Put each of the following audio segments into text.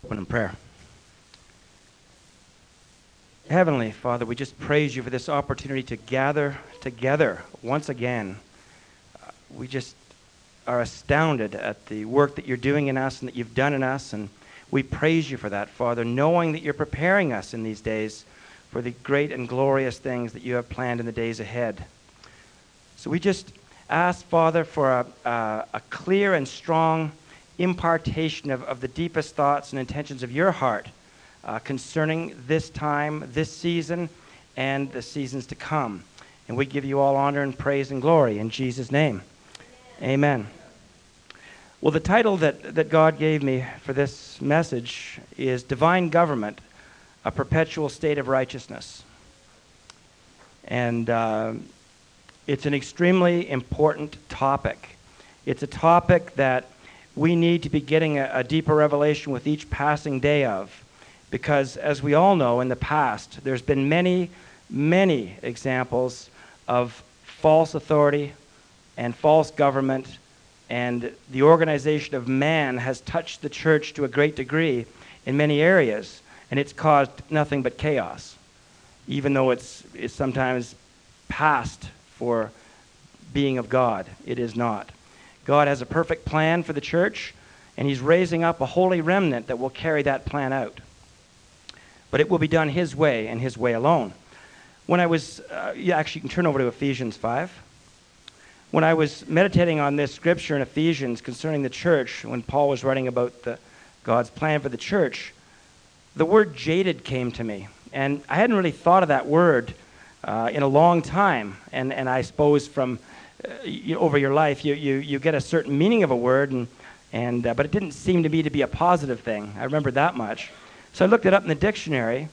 Open in prayer. Heavenly Father, we just praise you for this opportunity to gather together once again. We just are astounded at the work that you're doing in us and that you've done in us, and we praise you for that, Father, knowing that you're preparing us in these days for the great and glorious things that you have planned in the days ahead. So we just ask, Father, for a clear and strong impartation of the deepest thoughts and intentions of your heart concerning this time, this season, and the seasons to come. And we give you all honor and praise and glory in Jesus' name. Amen. Well, the title that God gave me for this message is Divine Government, a Perpetual State of Righteousness. And it's an extremely important topic. It's a topic that we need to be getting a deeper revelation with each passing day of. Because as we all know, in the past, there's been many, many examples of false authority and false government, and the organization of man has touched the church to a great degree in many areas, and it's caused nothing but chaos, even though it's sometimes passed for being of God. It is not. God has a perfect plan for the church, and he's raising up a holy remnant that will carry that plan out. But it will be done his way and his way alone. When I was, you can turn over to Ephesians 5. When I was meditating on this scripture in Ephesians concerning the church, when Paul was writing about God's plan for the church, the word jaded came to me. And I hadn't really thought of that word in a long time. And I suppose from over your life, you get a certain meaning of a word, but it didn't seem to me to be a positive thing. I remember that much. So I looked it up in the dictionary,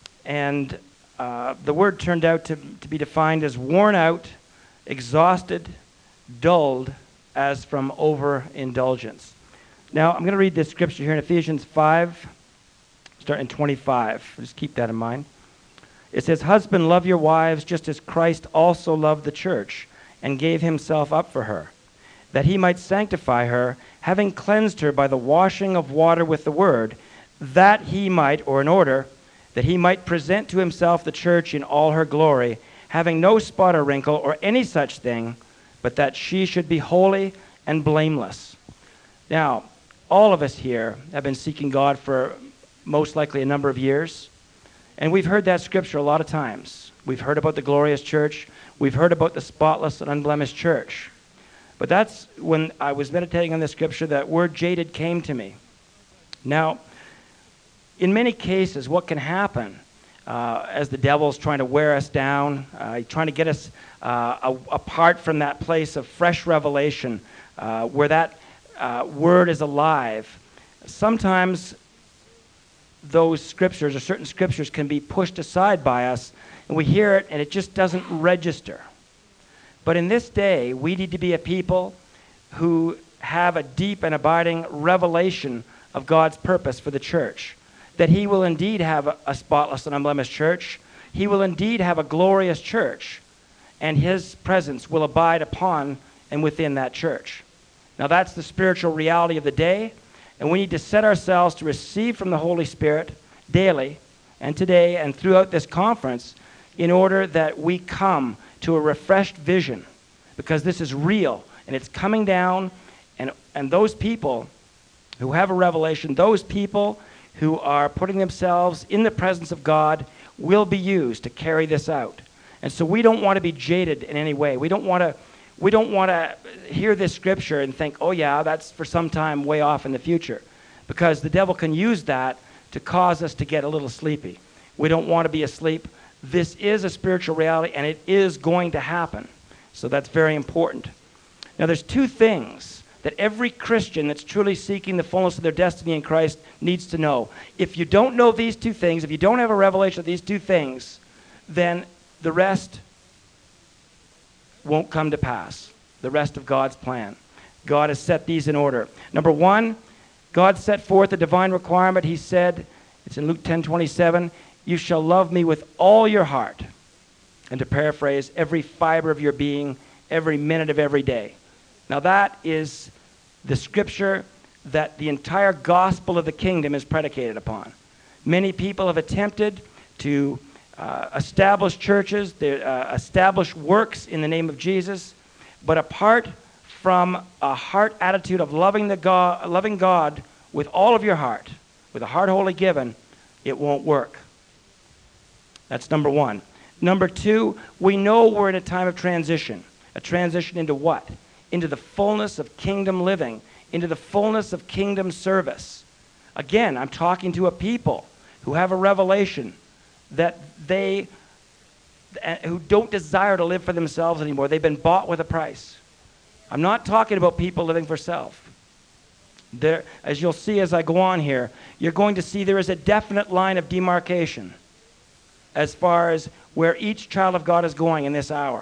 and the word turned out to be defined as worn out, exhausted, dulled, as from overindulgence. Now, I'm going to read this scripture here in Ephesians 5, starting in 25. Just keep that in mind. It says, "Husband, love your wives just as Christ also loved the church and gave himself up for her, that he might sanctify her, having cleansed her by the washing of water with the word, that he might," or in order, "that he might present to himself the church in all her glory, having no spot or wrinkle or any such thing, but that she should be holy and blameless." Now, all of us here have been seeking God for most likely a number of years, and we've heard that scripture a lot of times. We've heard about the glorious church. We've heard about the spotless and unblemished church. But that's when I was meditating on this scripture, that word jaded came to me. Now, in many cases, what can happen as the devil's trying to wear us down, trying to get us apart from that place of fresh revelation where that word is alive, sometimes those scriptures or certain scriptures can be pushed aside by us, and we hear it and it just doesn't register. But in this day, we need to be a people who have a deep and abiding revelation of God's purpose for the church, that he will indeed have a spotless and unblemished church. He will indeed have a glorious church, and his presence will abide upon and within that church. Now, that's the spiritual reality of the day, and we need to set ourselves to receive from the Holy Spirit daily and today and throughout this conference in order that we come to a refreshed vision, because this is real and it's coming down, and those people who have a revelation, those people who are putting themselves in the presence of God will be used to carry this out. And so we don't want to be jaded in any way. We don't want to hear this scripture and think, oh yeah, that's for some time way off in the future, because the devil can use that to cause us to get a little sleepy. We don't want to be asleep. This is a spiritual reality, and it is going to happen. So that's very important. Now, there's two things that every Christian that's truly seeking the fullness of their destiny in Christ needs to know. If you don't know these two things, if you don't have a revelation of these two things, then the rest won't come to pass. The rest of God's plan. God has set these in order. Number one, God set forth a divine requirement. He said, it's in Luke 10:27, "You shall love me with all your heart." And to paraphrase, every fiber of your being, every minute of every day. Now that is the scripture that the entire gospel of the kingdom is predicated upon. Many people have attempted to establish churches, establish works in the name of Jesus, but apart from a heart attitude of loving God with all of your heart, with a heart wholly given, it won't work. That's number one. Number two, we know we're in a time of transition. A transition into what? Into the fullness of kingdom living, into the fullness of kingdom service. Again, I'm talking to a people who have a revelation that who don't desire to live for themselves anymore. They've been bought with a price. I'm not talking about people living for self. There, as you'll see as I go on here, you're going to see there is a definite line of demarcation as far as where each child of God is going in this hour.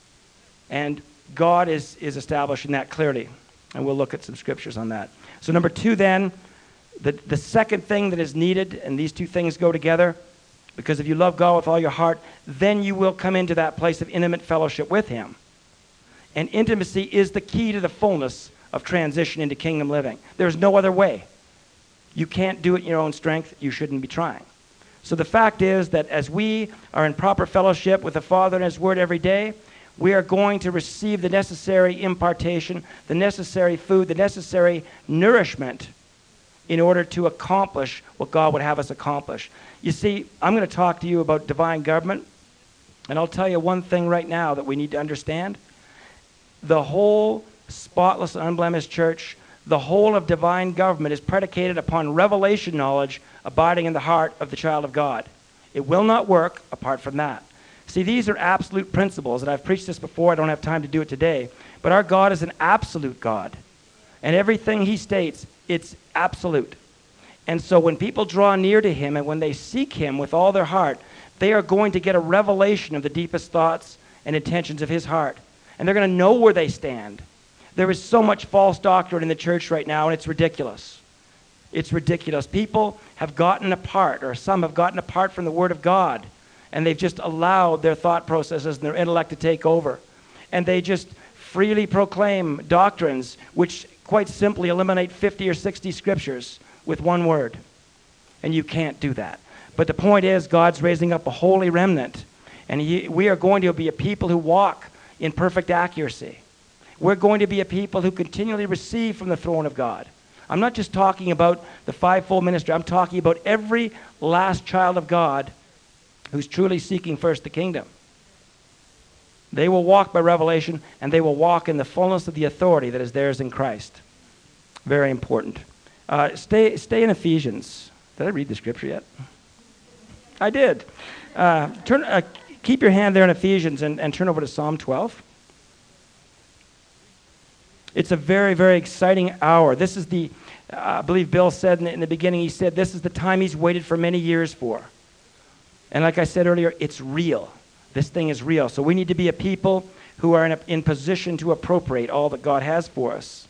And God is establishing that clearly. And we'll look at some scriptures on that. So number two then, the second thing that is needed, and these two things go together, because if you love God with all your heart, then you will come into that place of intimate fellowship with Him. And intimacy is the key to the fullness of transition into kingdom living. There's no other way. You can't do it in your own strength. You shouldn't be trying. So the fact is that as we are in proper fellowship with the Father and His Word every day, we are going to receive the necessary impartation, the necessary food, the necessary nourishment in order to accomplish what God would have us accomplish. You see, I'm going to talk to you about divine government, and I'll tell you one thing right now that we need to understand. The whole spotless and unblemished church, the whole of divine government is predicated upon revelation knowledge abiding in the heart of the child of God. It will not work apart from that. See, these are absolute principles, and I've preached this before. I don't have time to do it today. But our God is an absolute God. And everything He states, it's absolute. And so when people draw near to Him and when they seek Him with all their heart, they are going to get a revelation of the deepest thoughts and intentions of His heart. And they're going to know where they stand. There is so much false doctrine in the church right now, and it's ridiculous. It's ridiculous. People have gotten apart, or some have gotten apart from the Word of God, and they've just allowed their thought processes and their intellect to take over. And they just freely proclaim doctrines which quite simply eliminate 50 or 60 scriptures with one word. And you can't do that. But the point is, God's raising up a holy remnant, and we are going to be a people who walk in perfect accuracy. We're going to be a people who continually receive from the throne of God. I'm not just talking about the fivefold ministry. I'm talking about every last child of God who's truly seeking first the kingdom. They will walk by revelation, and they will walk in the fullness of the authority that is theirs in Christ. Very important. Stay in Ephesians. Did I read the scripture yet? I did. Keep your hand there in Ephesians and turn over to Psalm 12. It's a very, very exciting hour. This is I believe Bill said in the beginning, he said, this is the time he's waited for many years for. And like I said earlier, it's real. This thing is real. So we need to be a people who are in position to appropriate all that God has for us.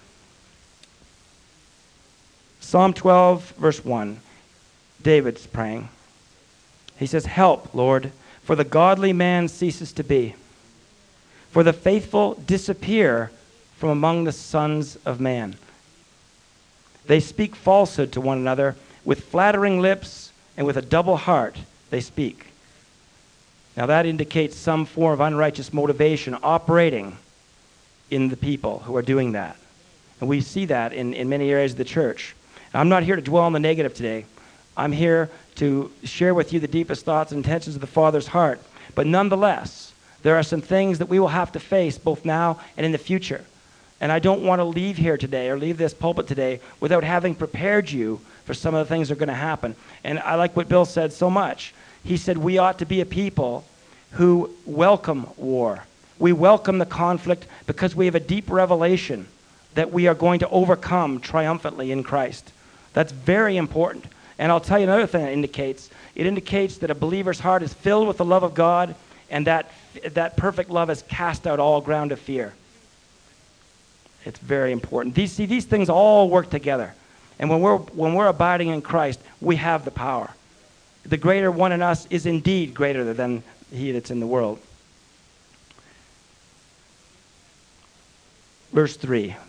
Psalm 12, verse 1. David's praying. He says, "Help, Lord, for the godly man ceases to be. For the faithful disappear from among the sons of man. They speak falsehood to one another. With flattering lips and with a double heart they speak." Now that indicates some form of unrighteous motivation operating in the people who are doing that. And we see that in many areas of the church. I'm not here to dwell on the negative today. I'm here to share with you the deepest thoughts and intentions of the Father's heart. But nonetheless, there are some things that we will have to face both now and in the future. And I don't want to leave here today or leave this pulpit today without having prepared you for some of the things that are going to happen. And I like what Bill said so much. He said we ought to be a people who welcome war. We welcome the conflict because we have a deep revelation that we are going to overcome triumphantly in Christ. That's very important. And I'll tell you another thing it indicates that a believer's heart is filled with the love of God, and that perfect love has cast out all ground of fear. It's very important. These things all work together. And when we're abiding in Christ, we have the power. The greater one in us is indeed greater than he that's in the world. Verse 3 in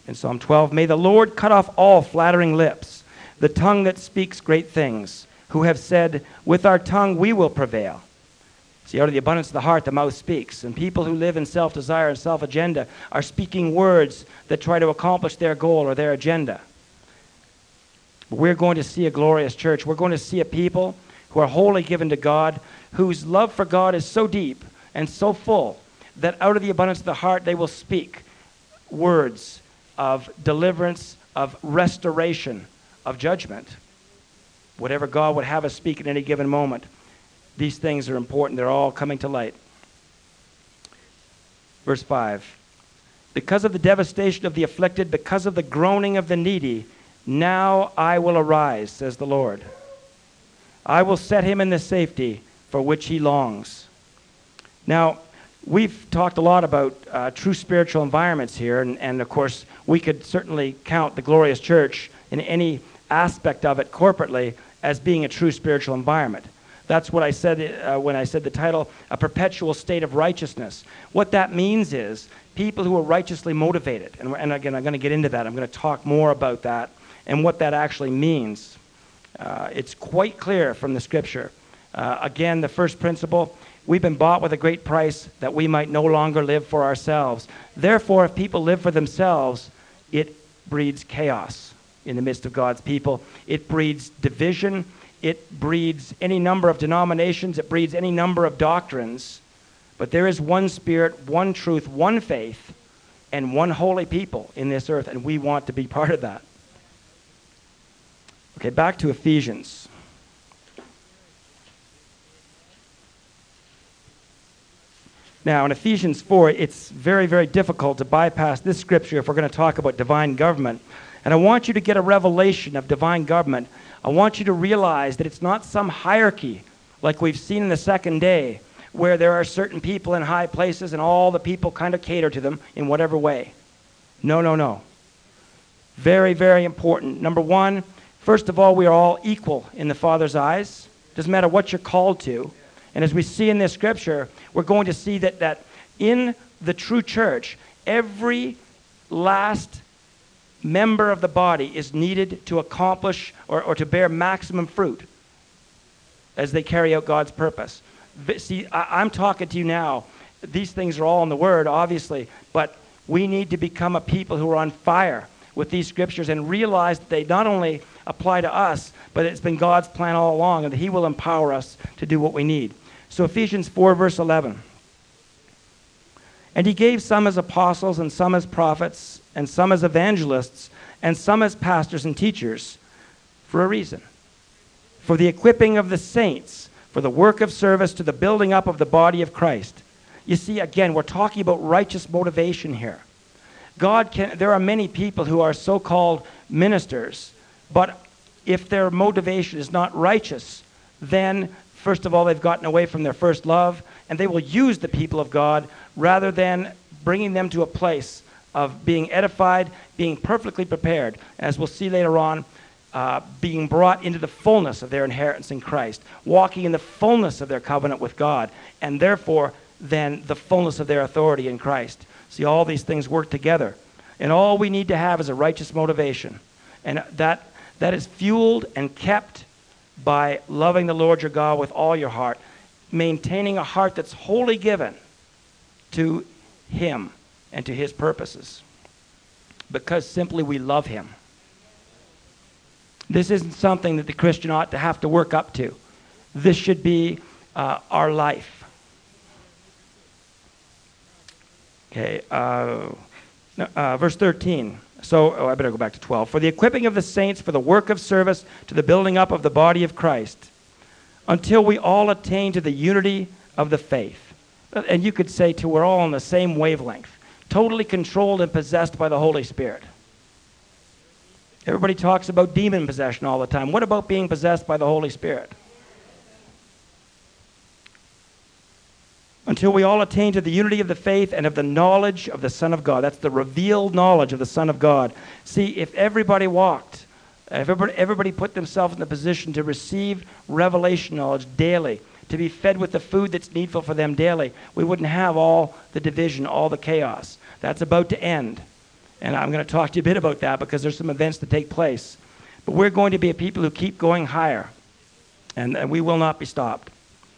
in Psalm 12, may the Lord cut off all flattering lips, the tongue that speaks great things, who have said, with our tongue we will prevail. See, out of the abundance of the heart, the mouth speaks. And people who live in self-desire and self-agenda are speaking words that try to accomplish their goal or their agenda. But we're going to see a glorious church. We're going to see a people who are wholly given to God, whose love for God is so deep and so full that out of the abundance of the heart they will speak words of deliverance, of restoration, of judgment. Whatever God would have us speak at any given moment. These things are important. They're all coming to light. Verse 5. Because of the devastation of the afflicted, because of the groaning of the needy, now I will arise, says the Lord. I will set him in the safety for which he longs. Now, we've talked a lot about true spiritual environments here, and of course, we could certainly count the glorious church in any aspect of it corporately as being a true spiritual environment. That's what I said when I said the title, A Perpetual State of Righteousness. What that means is people who are righteously motivated. And again, I'm going to get into that. I'm going to talk more about that and what that actually means. It's quite clear from the Scripture. Again, the first principle, we've been bought with a great price that we might no longer live for ourselves. Therefore, if people live for themselves, it breeds chaos in the midst of God's people. It breeds division. It breeds any number of denominations. It breeds any number of doctrines. But there is one Spirit, one truth, one faith, and one holy people in this earth, and we want to be part of that. Okay, back to Ephesians. Now, in Ephesians 4, it's very, very difficult to bypass this scripture if we're going to talk about divine government. And I want you to get a revelation of divine government. I want you to realize that it's not some hierarchy like we've seen in the second day, where there are certain people in high places and all the people kind of cater to them in whatever way. No, no, no. Very, very important. Number one, first of all, we are all equal in the Father's eyes. Doesn't matter what you're called to. And as we see in this scripture, we're going to see that in the true church, every last member of the body is needed to accomplish or to bear maximum fruit as they carry out God's purpose. See, I'm talking to you now. These things are all in the Word, obviously, but we need to become a people who are on fire with these scriptures and realize that they not only apply to us, but it's been God's plan all along, and that He will empower us to do what we need. So Ephesians 4, verse 11. And He gave some as apostles, and some as prophets, and some as evangelists, and some as pastors and teachers, for a reason. For the equipping of the saints, for the work of service to the building up of the body of Christ. You see, again, we're talking about righteous motivation here. There are many people who are so-called ministers, but if their motivation is not righteous, then, first of all, they've gotten away from their first love, and they will use the people of God rather than bringing them to a place of being edified, being perfectly prepared, as we'll see later on, being brought into the fullness of their inheritance in Christ, walking in the fullness of their covenant with God, and therefore then the fullness of their authority in Christ. See, all these things work together. And all we need to have is a righteous motivation. And that is fueled and kept by loving the Lord your God with all your heart, maintaining a heart that's wholly given to Him and to His purposes, because simply we love Him. This isn't something that the Christian ought to have to work up to. This should be our life. Okay, verse 13. I better go back to 12. For the equipping of the saints for the work of service to the building up of the body of Christ, until we all attain to the unity of the faith. And you could say we're all on the same wavelength, totally controlled and possessed by the Holy Spirit. Everybody talks about demon possession all the time. What about being possessed by the Holy Spirit? Until we all attain to the unity of the faith and of the knowledge of the Son of God. That's the revealed knowledge of the Son of God. See, if everybody walked, if everybody put themselves in the position to receive revelation knowledge daily, to be fed with the food that's needful for them daily, we wouldn't have all the division, all the chaos. That's about to end. And I'm going to talk to you a bit about that because there's some events to take place. But we're going to be a people who keep going higher, and we will not be stopped.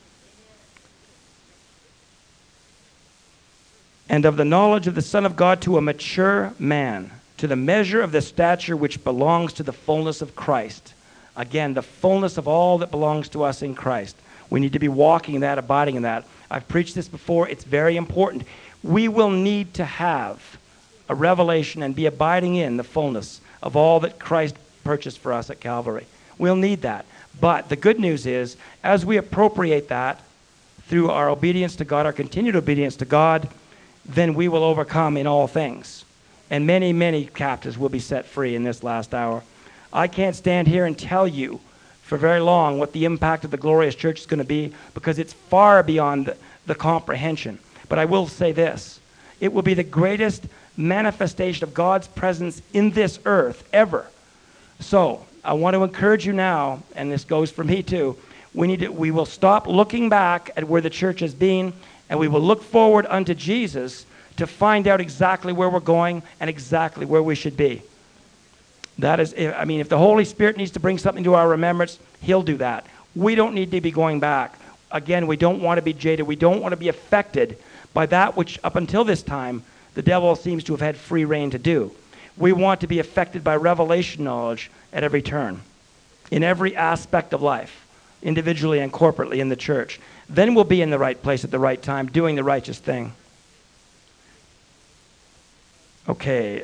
And of the knowledge of the Son of God to a mature man, to the measure of the stature which belongs to the fullness of Christ. Again, the fullness of all that belongs to us in Christ. We need to be walking in that, abiding in that. I've preached this before. It's very important. We will need to have a revelation and be abiding in the fullness of all that Christ purchased for us at Calvary. We'll need that. But the good news is, as we appropriate that through our obedience to God, our continued obedience to God, then we will overcome in all things. And many, many captives will be set free in this last hour. I can't stand here and tell you for very long what the impact of the glorious church is going to be, because it's far beyond the comprehension. But I will say this. It will be the greatest manifestation of God's presence in this earth ever. So I want to encourage you now, and this goes for me too, we will stop looking back at where the church has been, and we will look forward unto Jesus to find out exactly where we're going and exactly where we should be. That is, I mean, if the Holy Spirit needs to bring something to our remembrance, He'll do that. We don't need to be going back. Again, we don't want to be jaded. We don't want to be affected by that which, up until this time, the devil seems to have had free rein to do. We want to be affected by revelation knowledge at every turn, in every aspect of life, individually and corporately in the church. Then we'll be in the right place at the right time, doing the righteous thing. Okay,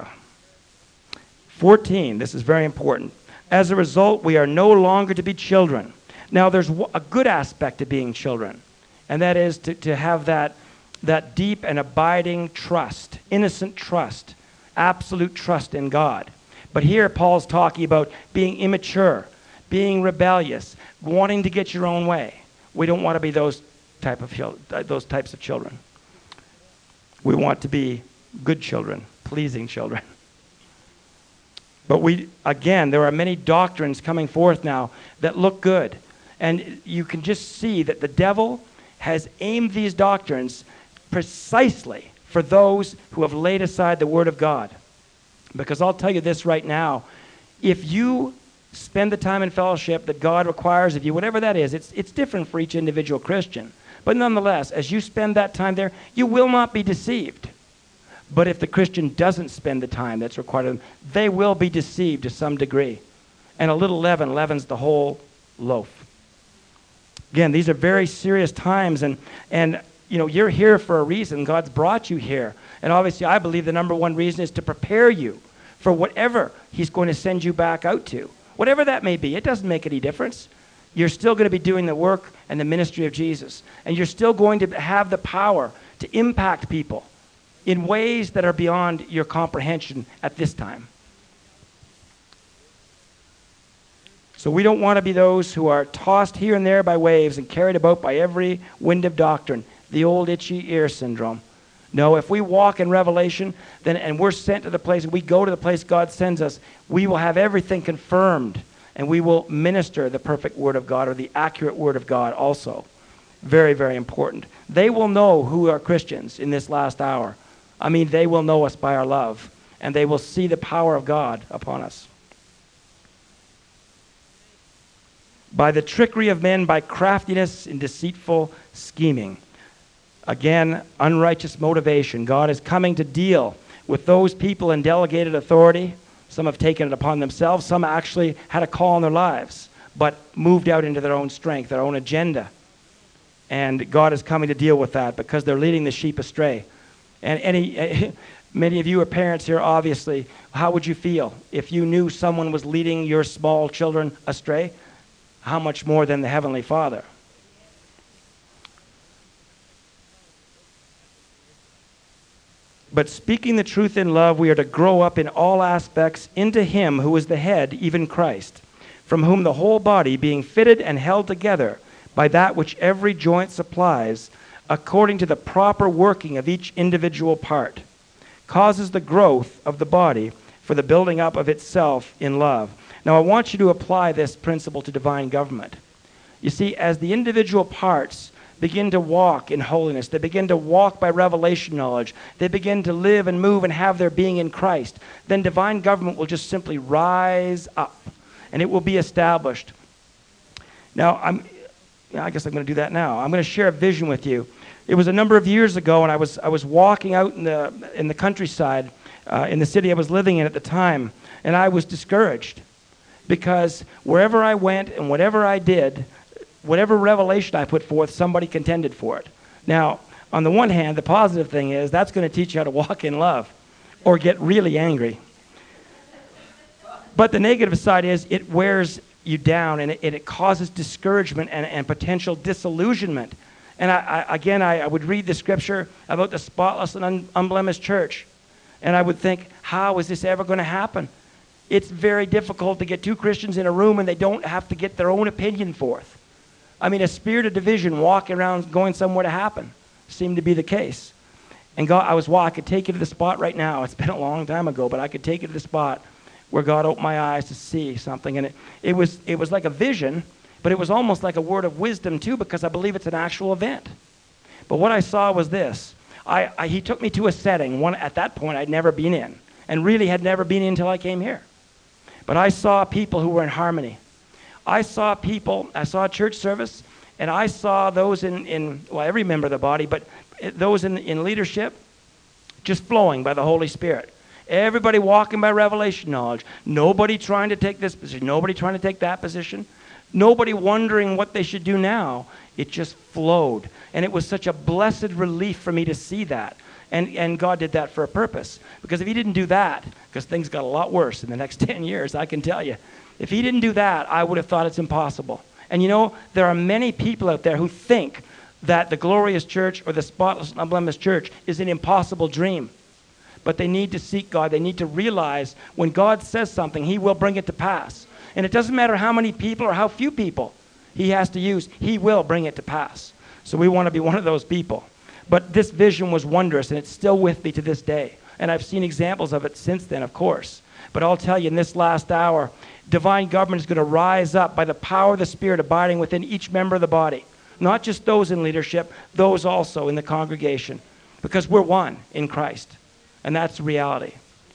14, this is very important. As a result, we are no longer to be children. Now, there's a good aspect to being children, and that is to have that deep and abiding trust, innocent trust, absolute trust in God. But here Paul's talking about being immature, being rebellious, wanting to get your own way. We don't want to be those types of children. We want to be good children, pleasing children. But there are many doctrines coming forth now that look good. And you can just see that the devil has aimed these doctrines precisely for those who have laid aside the Word of God. Because I'll tell you this right now, if you spend the time in fellowship that God requires of you, whatever that is, it's different for each individual Christian. But nonetheless, as you spend that time there, you will not be deceived. But if the Christian doesn't spend the time that's required of them, they will be deceived to some degree. And a little leaven leavens the whole loaf. Again, these are very serious times, and you know, you're here for a reason. God's brought you here. And obviously, I believe the number one reason is to prepare you for whatever He's going to send you back out to. Whatever that may be, it doesn't make any difference. You're still going to be doing the work and the ministry of Jesus. And you're still going to have the power to impact people in ways that are beyond your comprehension at this time. So we don't want to be those who are tossed here and there by waves and carried about by every wind of doctrine, the old itchy ear syndrome. No, if we walk in revelation, and we're sent to the place, and we go to the place God sends us, we will have everything confirmed, and we will minister the perfect Word of God, or the accurate Word of God also. Very, very important. They will know who are Christians in this last hour. I mean, they will know us by our love, and they will see the power of God upon us. By the trickery of men, by craftiness and deceitful scheming. Again, unrighteous motivation. God is coming to deal with those people in delegated authority. Some have taken it upon themselves. Some actually had a call in their lives, but moved out into their own strength, their own agenda. And God is coming to deal with that because they're leading the sheep astray. And many of you are parents here, obviously. How would you feel if you knew someone was leading your small children astray? How much more than the Heavenly Father? But speaking the truth in love, we are to grow up in all aspects into Him who is the head, even Christ, from whom the whole body, being fitted and held together by that which every joint supplies, according to the proper working of each individual part, causes the growth of the body for the building up of itself in love. Now, I want you to apply this principle to divine government. You see, as the individual parts begin to walk in holiness, they begin to walk by revelation knowledge, they begin to live and move and have their being in Christ, then divine government will just simply rise up and it will be established. Now, I guess I'm going to do that now. I'm going to share a vision with you. It was a number of years ago, and I was walking out in the countryside in the city I was living in at the time, and I was discouraged because wherever I went and whatever I did, whatever revelation I put forth, somebody contended for it. Now, on the one hand, the positive thing is that's going to teach you how to walk in love or get really angry. But the negative side is it wears you down, and it causes discouragement and potential disillusionment. And I would read the scripture about the spotless and unblemished church, and I would think, how is this ever going to happen? It's very difficult to get two Christians in a room and they don't have to get their own opinion forth. I mean, a spirit of division walking around going somewhere to happen seemed to be the case. And God, I could take you to the spot right now. It's been a long time ago, but I could take you to the spot where God opened my eyes to see something. And it was like a vision, but it was almost like a word of wisdom too, because I believe it's an actual event. But what I saw was this. He took me to a setting, one at that point I'd never been in, and really had never been in until I came here. But I saw people who were in harmony. I saw a church service, and I saw those in every member of the body, but those in leadership just flowing by the Holy Spirit. Everybody walking by revelation knowledge. Nobody trying to take this position. Nobody trying to take that position. Nobody wondering what they should do now. It just flowed. And it was such a blessed relief for me to see that. And God did that for a purpose. Because if he didn't do that, because things got a lot worse in the next 10 years, I can tell you. If he didn't do that, I would have thought it's impossible. And you know, there are many people out there who think that the glorious church or the spotless and unblemished church is an impossible dream. But they need to seek God. They need to realize when God says something, he will bring it to pass. And it doesn't matter how many people or how few people he has to use, he will bring it to pass. So we want to be one of those people. But this vision was wondrous, and it's still with me to this day. And I've seen examples of it since then, of course. But I'll tell you, in this last hour, divine government is going to rise up by the power of the Spirit abiding within each member of the body. Not just those in leadership, those also in the congregation. Because we're one in Christ. And that's reality.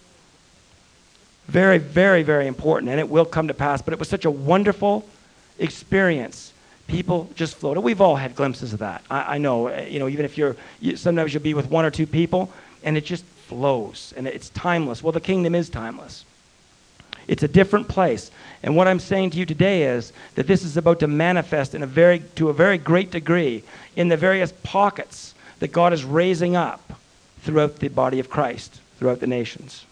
Very, very, very important. And it will come to pass. But it was such a wonderful experience. People just floated. We've all had glimpses of that. I know, even if sometimes you'll be with one or two people, and it just flows, and it's timeless. Well, the kingdom is timeless. It's a different place. And what I'm saying to you today is that this is about to manifest to a very great degree in the various pockets that God is raising up throughout the body of Christ, throughout the nations.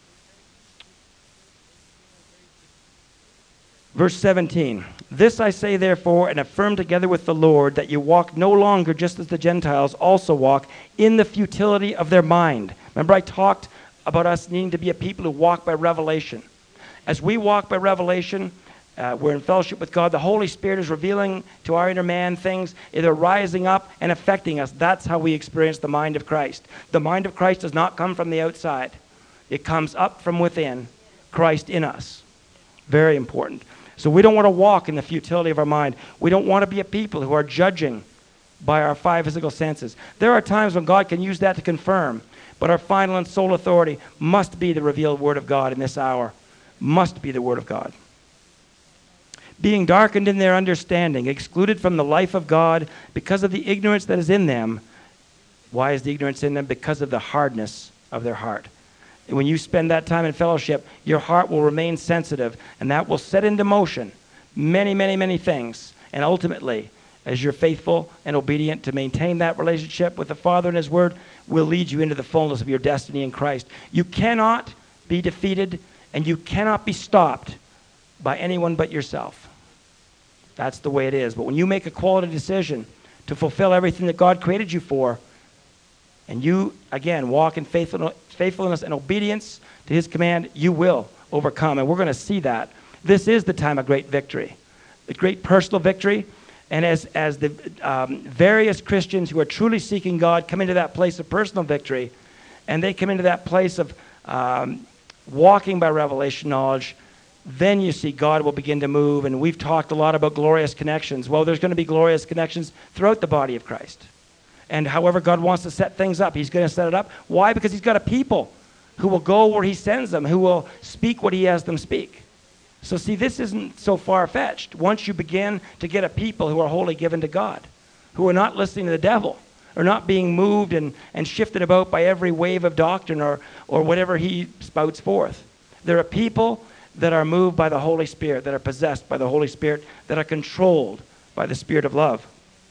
Verse 17, this I say therefore and affirm together with the Lord, that you walk no longer just as the Gentiles also walk in the futility of their mind. Remember I talked about us needing to be a people who walk by revelation. As we walk by revelation, we're in fellowship with God. The Holy Spirit is revealing to our inner man things, either rising up and affecting us. That's how we experience the mind of Christ. The mind of Christ does not come from the outside. It comes up from within, Christ in us. Very important. So we don't want to walk in the futility of our mind. We don't want to be a people who are judging by our five physical senses. There are times when God can use that to confirm, but our final and sole authority must be the revealed Word of God in this hour. Must be the Word of God. Being darkened in their understanding, excluded from the life of God because of the ignorance that is in them. Why is the ignorance in them? Because of the hardness of their heart. When you spend that time in fellowship, your heart will remain sensitive, and that will set into motion many, many, many things. And ultimately, as you're faithful and obedient to maintain that relationship with the Father and His Word, will lead you into the fullness of your destiny in Christ. You cannot be defeated, and you cannot be stopped by anyone but yourself. That's the way it is. But when you make a quality decision to fulfill everything that God created you for, and you, again, walk in faithfulness and obedience to His command, you will overcome. And we're going to see that. This is the time of great victory, a great personal victory. And as the various Christians who are truly seeking God come into that place of personal victory, and they come into that place of walking by revelation knowledge, then you see God will begin to move. And we've talked a lot about glorious connections. Well, there's going to be glorious connections throughout the body of Christ. And however God wants to set things up, he's going to set it up. Why? Because he's got a people who will go where he sends them, who will speak what he has them speak. So see, this isn't so far-fetched. Once you begin to get a people who are wholly given to God, who are not listening to the devil, or not being moved and shifted about by every wave of doctrine or whatever he spouts forth. There are people that are moved by the Holy Spirit, that are possessed by the Holy Spirit, that are controlled by the Spirit of love.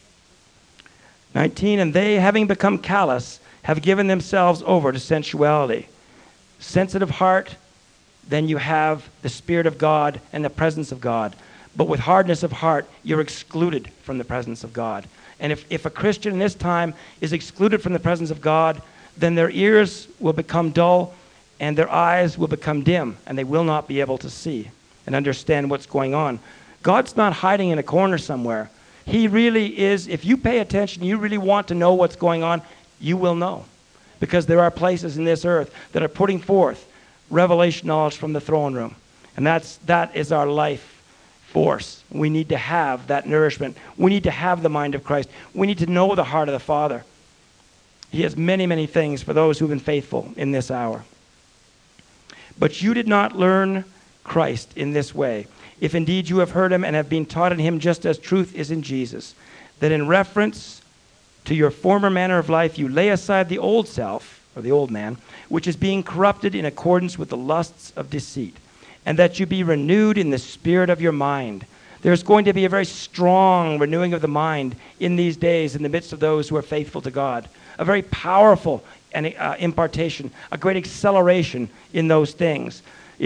19, and they, having become callous, have given themselves over to sensuality. Sensitive heart, then you have the Spirit of God and the presence of God. But with hardness of heart, you're excluded from the presence of God. And if a Christian in this time is excluded from the presence of God, then their ears will become dull and their eyes will become dim, and they will not be able to see and understand what's going on. God's not hiding in a corner somewhere. He really is. If you pay attention, you really want to know what's going on, you will know. Because there are places in this earth that are putting forth revelation knowledge from the throne room. And that is our life force. We need to have that nourishment. We need to have the mind of Christ. We need to know the heart of the Father. He has many, many things for those who've been faithful in this hour. But you did not learn Christ in this way, if indeed you have heard him and have been taught in him just as truth is in Jesus, that in reference to your former manner of life you lay aside the old self, or the old man, which is being corrupted in accordance with the lusts of deceit, and that you be renewed in the spirit of your mind. There's going to be a very strong renewing of the mind in these days in the midst of those who are faithful to God. A very powerful impartation, a great acceleration in those things.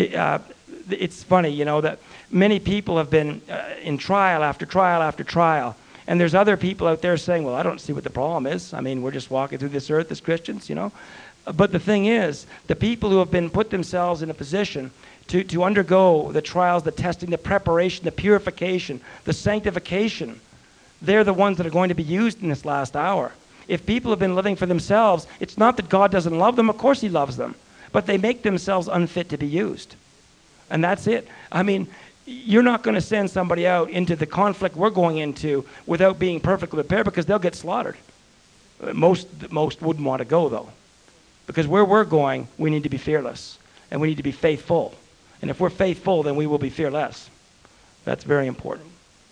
It's funny, you know, that many people have been in trial after trial after trial. And there's other people out there saying, well, I don't see what the problem is. I mean, we're just walking through this earth as Christians, you know. But the thing is, the people who have been put themselves in a position to undergo the trials, the testing, the preparation, the purification, the sanctification, they're the ones that are going to be used in this last hour. If people have been living for themselves, it's not that God doesn't love them. Of course he loves them. But they make themselves unfit to be used. And that's it. I mean, you're not going to send somebody out into the conflict we're going into without being perfectly prepared, because they'll get slaughtered. Most wouldn't want to go, though. Because where we're going, we need to be fearless. And we need to be faithful. And if we're faithful, then we will be fearless. That's very important.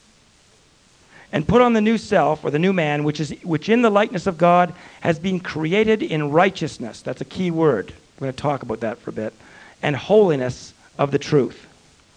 And put on the new self, or the new man, which in the likeness of God has been created in righteousness. That's a key word. We're going to talk about that for a bit. And holiness of the truth.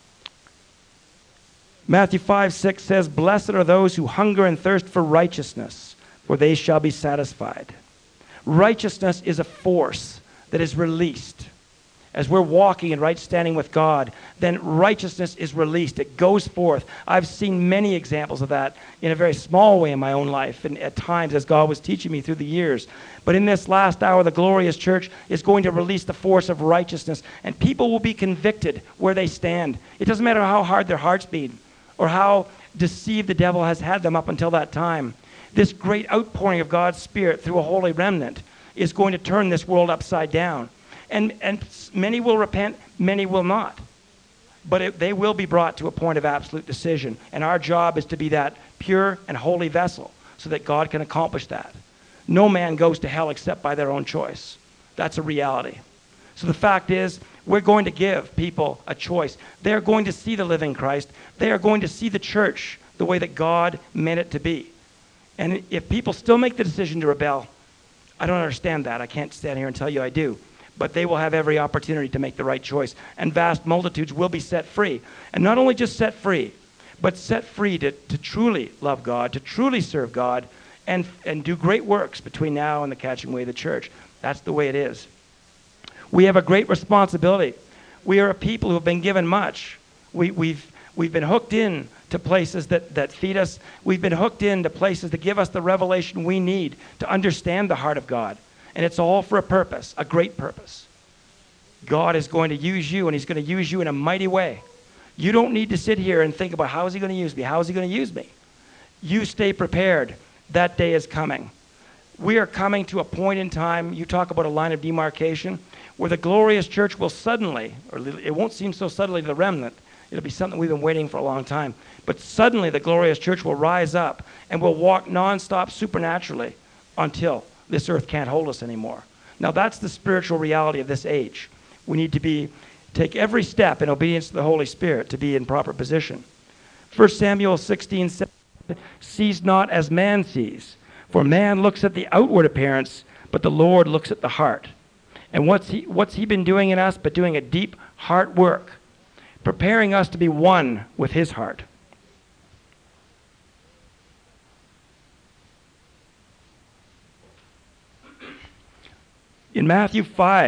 Matthew 5:6 says, blessed are those who hunger and thirst for righteousness, for they shall be satisfied. Righteousness is a force that is released. As we're walking in right standing with God, then righteousness is released. It goes forth. I've seen many examples of that in a very small way in my own life, and at times as God was teaching me through the years. But in this last hour, the glorious church is going to release the force of righteousness, and people will be convicted where they stand. It doesn't matter how hard their hearts beat or how deceived the devil has had them up until that time. This great outpouring of God's Spirit through a holy remnant is going to turn this world upside down. And many will repent, many will not. But they will be brought to a point of absolute decision. And our job is to be that pure and holy vessel so that God can accomplish that. No man goes to hell except by their own choice. That's a reality. So the fact is, we're going to give people a choice. They're going to see the living Christ. They are going to see the church the way that God meant it to be. And if people still make the decision to rebel, I don't understand that. I can't stand here and tell you I do. But they will have every opportunity to make the right choice. And vast multitudes will be set free. And not only just set free, but set free to truly love God, to truly serve God, and do great works between now and the catching away of the church. That's the way it is. We have a great responsibility. We are a people who have been given much. We've been hooked in to places that feed us. We've been hooked into places that give us the revelation we need to understand the heart of God. And it's all for a purpose, a great purpose. God is going to use you, and he's going to use you in a mighty way. You don't need to sit here and think about how is he going to use me? How is he going to use me? You stay prepared. That day is coming. We are coming to a point in time, you talk about a line of demarcation, where the glorious church will suddenly, or it won't seem so suddenly to the remnant, It'll be something we've been waiting for a long time. But suddenly the glorious church will rise up and will walk nonstop supernaturally until this earth can't hold us anymore. Now that's the spiritual reality of this age. We need to take every step in obedience to the Holy Spirit to be in proper position. 1 Samuel 16 says, "Sees not as man sees, for man looks at the outward appearance, but the Lord looks at the heart." And what's he been doing in us but doing a deep heart work, preparing us to be one with his heart. In Matthew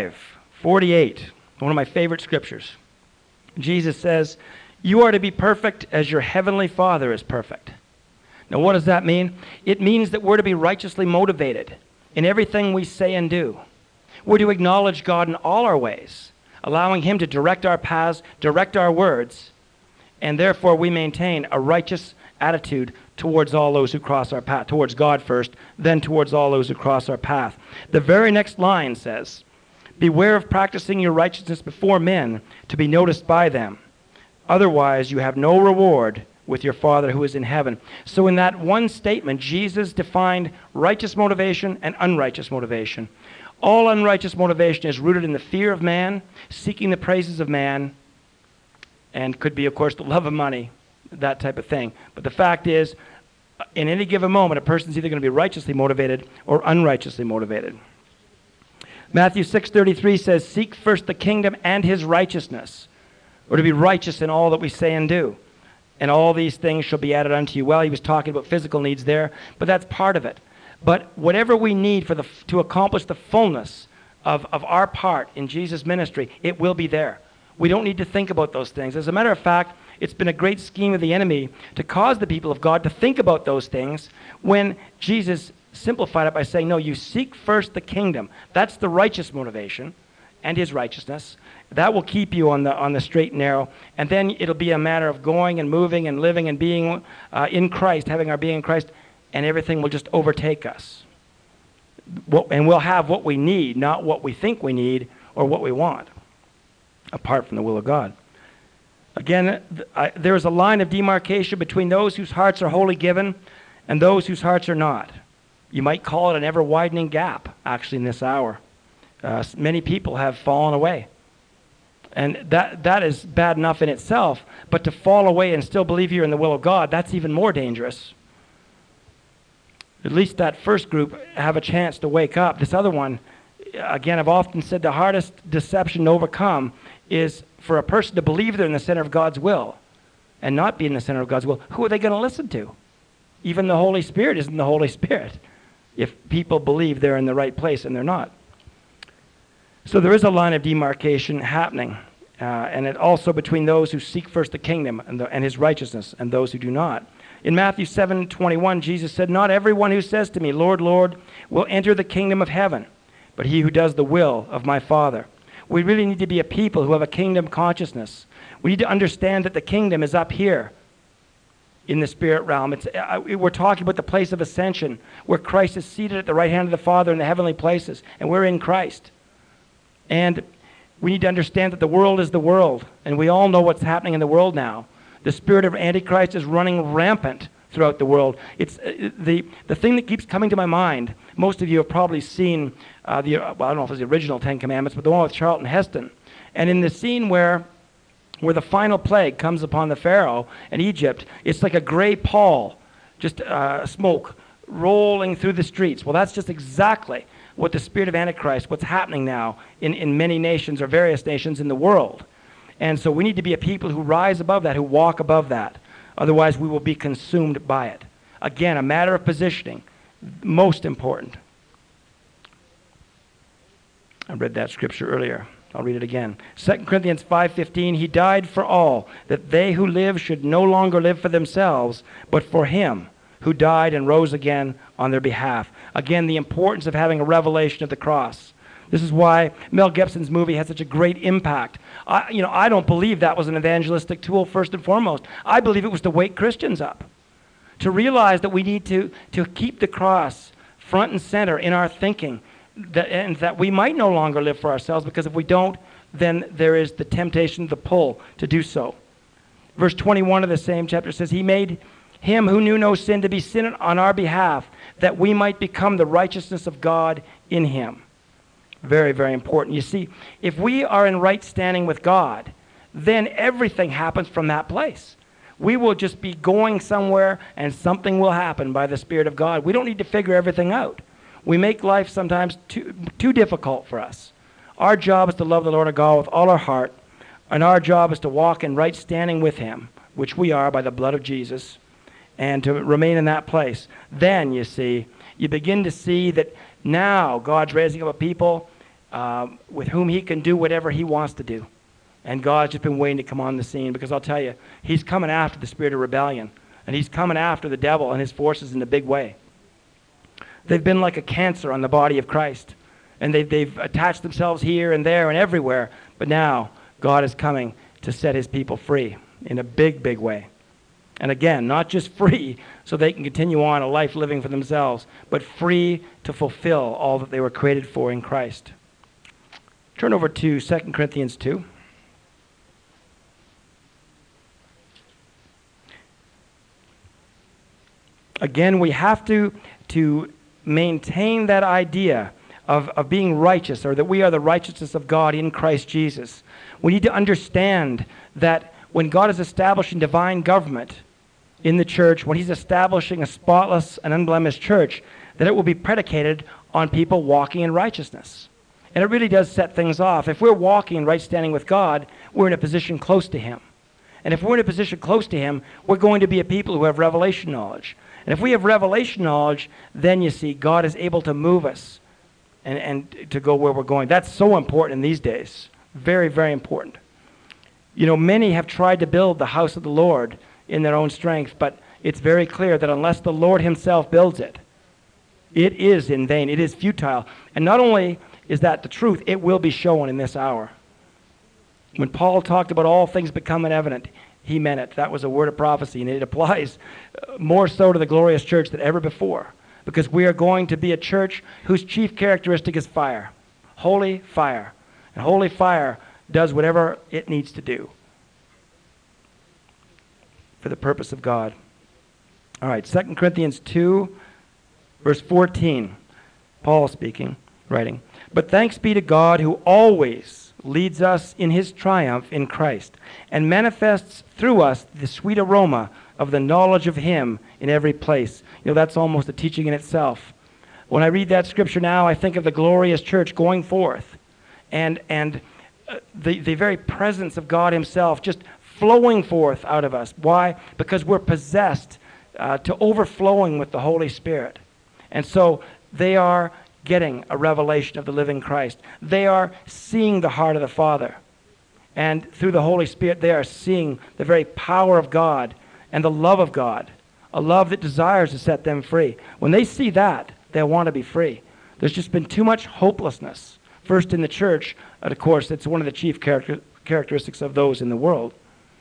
5:48, one of my favorite scriptures, Jesus says, "You are to be perfect as your heavenly Father is perfect." Now what does that mean? It means that we're to be righteously motivated in everything we say and do. We're to acknowledge God in all our ways, allowing him to direct our paths, direct our words, and therefore we maintain a righteous attitude towards all those who cross our path, towards God first, then towards all those who cross our path. The very next line says, "Beware of practicing your righteousness before men to be noticed by them. Otherwise you have no reward with your Father who is in heaven." So in that one statement, Jesus defined righteous motivation and unrighteous motivation. All unrighteous motivation is rooted in the fear of man, seeking the praises of man, and could be, of course, the love of money, that type of thing. But the fact is, in any given moment, a person's either going to be righteously motivated or unrighteously motivated. Matthew 6:33 says, "Seek first the kingdom and his righteousness," or to be righteous in all that we say and do. "And all these things shall be added unto you." Well, he was talking about physical needs there, but that's part of it. But whatever we need to accomplish the fullness of our part in Jesus' ministry, it will be there. We don't need to think about those things. As a matter of fact, it's been a great scheme of the enemy to cause the people of God to think about those things when Jesus simplified it by saying, no, you seek first the kingdom. That's the righteous motivation and his righteousness. That will keep you on the straight and narrow. And then it'll be a matter of going and moving and living and being in Christ, having our being in Christ, and everything will just overtake us. And we'll have what we need, not what we think we need or what we want, apart from the will of God. Again, there is a line of demarcation between those whose hearts are wholly given and those whose hearts are not. You might call it an ever-widening gap, actually, in this hour. Many people have fallen away. And that is bad enough in itself, but to fall away and still believe you're in the will of God, that's even more dangerous. At least that first group have a chance to wake up. This other one, again, I've often said the hardest deception to overcome is for a person to believe they're in the center of God's will and not be in the center of God's will. Who are they going to listen to? Even the Holy Spirit isn't the Holy Spirit if people believe they're in the right place and they're not. So there is a line of demarcation happening, and it also between those who seek first the kingdom and his righteousness and those who do not. In Matthew 7:21, Jesus said, "Not everyone who says to me, 'Lord, Lord,' will enter the kingdom of heaven, but he who does the will of my Father." We really need to be a people who have a kingdom consciousness. We need to understand that the kingdom is up here in the spirit realm. We're talking about the place of ascension, where Christ is seated at the right hand of the Father in the heavenly places, and we're in Christ. And we need to understand that the world is the world, and we all know what's happening in the world now. The spirit of Antichrist is running rampant throughout the world. It's the thing that keeps coming to my mind. Most of you have probably seen I don't know if it's the original Ten Commandments, but the one with Charlton Heston. And in the scene where the final plague comes upon the Pharaoh in Egypt, it's like a gray pall, just smoke rolling through the streets. Well, that's just exactly what the spirit of Antichrist, what's happening now in many nations or various nations in the world. And so we need to be a people who rise above that, who walk above that. Otherwise, we will be consumed by it. Again, a matter of positioning, most important. I read that scripture earlier. I'll read it again. 2 Corinthians 5:15, "He died for all, that they who live should no longer live for themselves, but for him who died and rose again on their behalf." Again, the importance of having a revelation of the cross. This is why Mel Gibson's movie had such a great impact. I don't believe that was an evangelistic tool first and foremost. I believe it was to wake Christians up, to realize that we need to keep the cross front and center in our thinking, and that we might no longer live for ourselves, because if we don't, then there is the temptation, the pull to do so. Verse 21 of the same chapter says, he made him who knew no sin to be sin on our behalf, that we might become the righteousness of God in him. Very, very important. You see, if we are in right standing with God, then everything happens from that place. We will just be going somewhere and something will happen by the Spirit of God. We don't need to figure everything out. We make life sometimes too difficult for us. Our job is to love the Lord our God with all our heart, and our job is to walk in right standing with him, which we are by the blood of Jesus, and to remain in that place. Then, you see, you begin to see that now God's raising up a people with whom he can do whatever he wants to do. And God's just been waiting to come on the scene, because I'll tell you, he's coming after the spirit of rebellion, and he's coming after the devil and his forces in a big way. They've been like a cancer on the body of Christ, and they've attached themselves here and there and everywhere, but now God is coming to set his people free in a big, big way. And again, not just free so they can continue on a life living for themselves, but free to fulfill all that they were created for in Christ. Turn over to 2 Corinthians 2. Again, we have to maintain that idea of being righteous, or that we are the righteousness of God in Christ Jesus. We need to understand that when God is establishing divine government in the church, when he's establishing a spotless and unblemished church, that it will be predicated on people walking in righteousness. And it really does set things off. If we're walking in right standing with God, we're in a position close to him. And if we're in a position close to him, we're going to be a people who have revelation knowledge. And if we have revelation knowledge, then you see God is able to move us and to go where we're going. That's so important in these days. Very, very important. You know, many have tried to build the house of the Lord in their own strength, but it's very clear that unless the Lord himself builds it, it is in vain. It is futile. And not only is that the truth, it will be shown in this hour. When Paul talked about all things becoming evident, he meant it. That was a word of prophecy, and it applies more so to the glorious church than ever before, because we are going to be a church whose chief characteristic is fire. Holy fire. And holy fire does whatever it needs to do for the purpose of God. All right, 2 Corinthians 2, verse 14. Paul speaking, writing, "But thanks be to God who always leads us in his triumph in Christ, and manifests through us the sweet aroma of the knowledge of him in every place." You know, that's almost a teaching in itself. When I read that scripture now, I think of the glorious church going forth, and the very presence of God himself just flowing forth out of us. Why? Because we're possessed to overflowing with the Holy Spirit. And so they are getting a revelation of the living Christ. They are seeing the heart of the Father. And through the Holy Spirit, they are seeing the very power of God and the love of God, a love that desires to set them free. When they see that, they'll want to be free. There's just been too much hopelessness. First in the church, and of course, it's one of the chief characteristics of those in the world.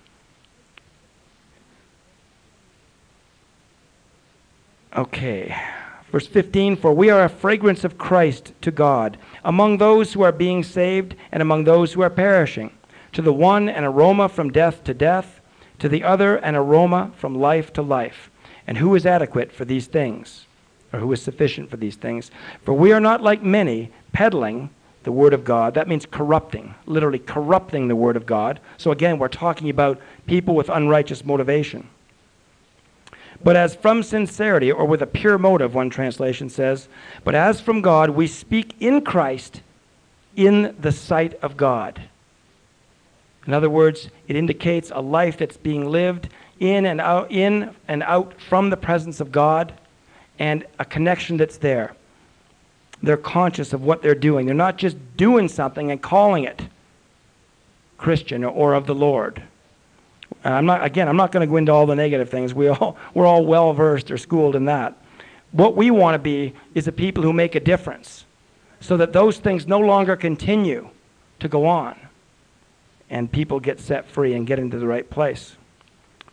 Okay. Verse 15, "For we are a fragrance of Christ to God, among those who are being saved and among those who are perishing. To the one an aroma from death to death, to the other an aroma from life to life. And who is adequate for these things? Or who is sufficient for these things? For we are not like many peddling the word of God." That means corrupting, literally corrupting the word of God. So again, we're talking about people with unrighteous motivation. "But as from sincerity," or with a pure motive, one translation says, "but as from God, we speak in Christ in the sight of God." In other words, it indicates a life that's being lived in and out from the presence of God, and a connection that's there. They're conscious of what they're doing. They're not just doing something and calling it Christian or of the Lord. I'm not going to go into all the negative things. We're all well-versed or schooled in that. What we want to be is a people who make a difference, so that those things no longer continue to go on, and people get set free and get into the right place.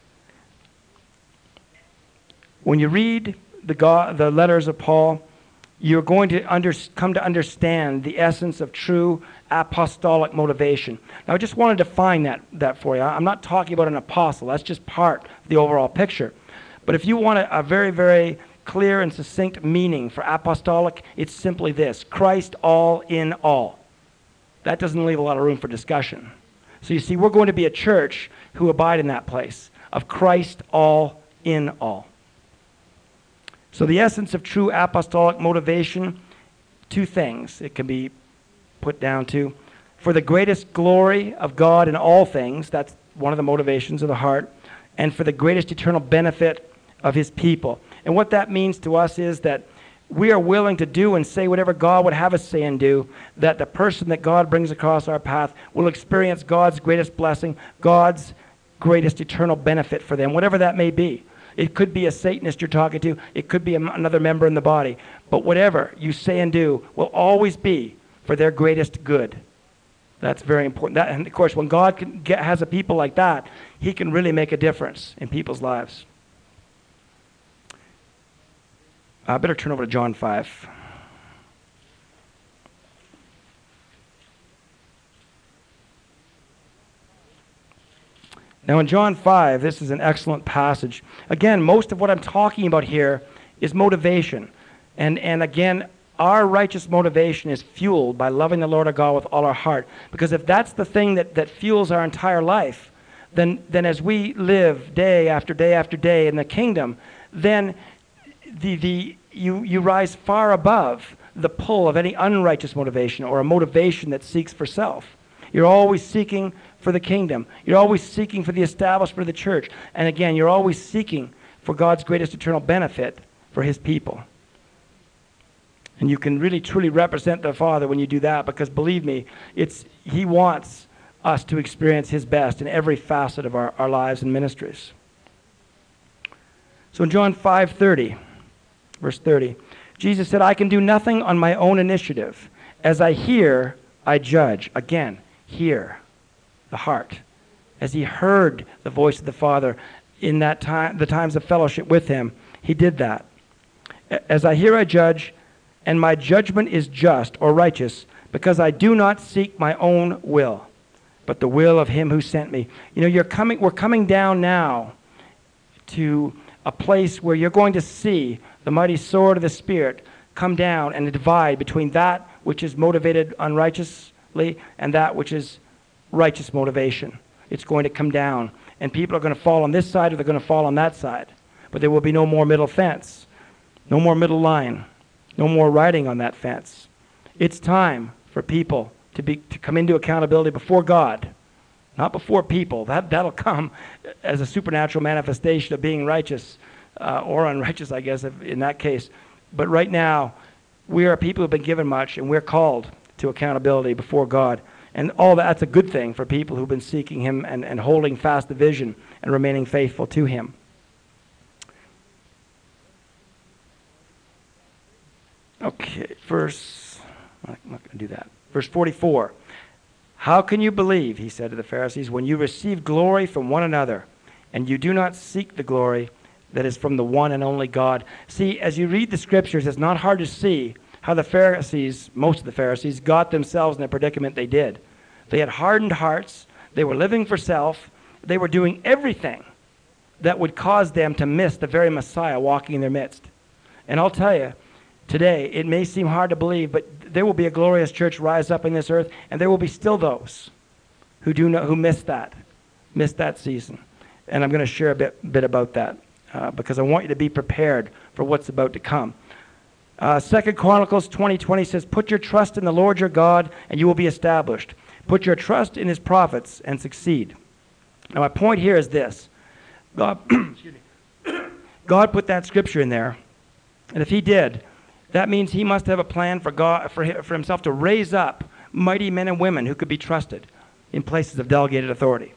When you read the letters of Paul, you're going to come to understand the essence of true apostolic motivation. Now, I just want to define that for you. I'm not talking about an apostle. That's just part of the overall picture. But if you want a very, very clear and succinct meaning for apostolic, it's simply this: Christ all in all. That doesn't leave a lot of room for discussion. So you see, we're going to be a church who abide in that place of Christ all in all. So the essence of true apostolic motivation, two things it can be put down to: for the greatest glory of God in all things, that's one of the motivations of the heart, and for the greatest eternal benefit of his people. And what that means to us is that we are willing to do and say whatever God would have us say and do, that the person that God brings across our path will experience God's greatest blessing, God's greatest eternal benefit for them, whatever that may be. It could be a Satanist you're talking to. It could be another member in the body. But whatever you say and do will always be for their greatest good. That's very important. And of course, when God has a people like that, he can really make a difference in people's lives. I better turn over to John 5. Now in John 5, this is an excellent passage. Again, most of what I'm talking about here is motivation. And again, our righteous motivation is fueled by loving the Lord our God with all our heart. Because if that's the thing that fuels our entire life, then as we live day after day after day in the kingdom, then you rise far above the pull of any unrighteous motivation or a motivation that seeks for self. You're always seeking for the kingdom. You're always seeking for the establishment of the church. And again, you're always seeking for God's greatest eternal benefit for his people. And you can really truly represent the Father when you do that, because believe me, he wants us to experience his best in every facet of our lives and ministries. So in John 5:30, verse 30, Jesus said, "I can do nothing on my own initiative. As I hear, I judge." Again, hear, the heart. As he heard the voice of the Father in that time, the times of fellowship with him, he did that. "As I hear, I judge, and my judgment is just or righteous, because I do not seek my own will, but the will of him who sent me." You know, we're coming down now to a place where you're going to see the mighty sword of the Spirit come down and divide between that which is motivated unrighteously and that which is righteous motivation. It's going to come down, and people are going to fall on this side or they're going to fall on that side. But there will be no more middle fence, no more middle line, no more riding on that fence. It's time for people to come into accountability before God, not before people. That'll come as a supernatural manifestation of being righteous or unrighteous, I guess, in that case. But right now, we are people who have been given much, and we're called to accountability before God. And all that's a good thing for people who've been seeking him and holding fast the vision and remaining faithful to him. Okay, I'm not going to do that. Verse 44. "How can you believe," he said to the Pharisees, "when you receive glory from one another, and you do not seek the glory that is from the one and only God?" See, as you read the scriptures, it's not hard to see how the Pharisees, most of the Pharisees, got themselves in the predicament they did. They had hardened hearts. They were living for self. They were doing everything that would cause them to miss the very Messiah walking in their midst. And I'll tell you, today, it may seem hard to believe, but there will be a glorious church rise up in this earth, and there will be still those who miss that season. And I'm going to share a bit about that because I want you to be prepared for what's about to come. 2 Chronicles 20:20 says, "Put your trust in the Lord your God, and you will be established. Put your trust in his prophets and succeed." Now, my point here is this. God put that scripture in there, and if he did, that means he must have a plan for himself to raise up mighty men and women who could be trusted in places of delegated authority.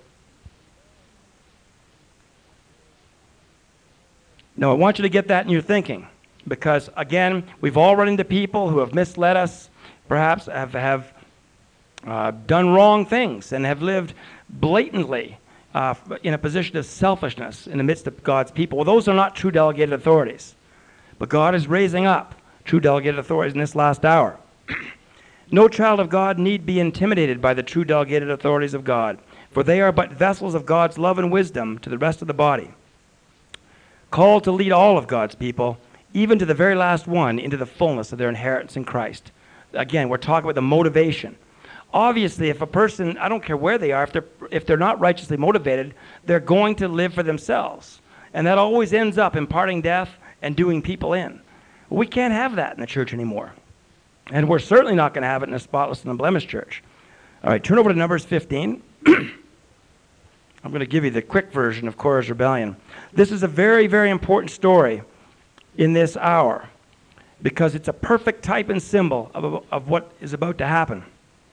Now, I want you to get that in your thinking, because, again, we've all run into people who have misled us, perhaps have done wrong things, and have lived blatantly in a position of selfishness in the midst of God's people. Well, those are not true delegated authorities. But God is raising up true delegated authorities in this last hour. No child of God need be intimidated by the true delegated authorities of God, for they are but vessels of God's love and wisdom to the rest of the body, called to lead all of God's people, even to the very last one, into the fullness of their inheritance in Christ. Again, we're talking about the motivation. Obviously, if a person, I don't care where they are, if they're not righteously motivated, they're going to live for themselves. And that always ends up imparting death and doing people in. We can't have that in the church anymore. And we're certainly not going to have it in a spotless and unblemished church. All right, turn over to Numbers 15. I'm going to give you the quick version of Korah's rebellion. This is a very, very important story in this hour because it's a perfect type and symbol of what is about to happen.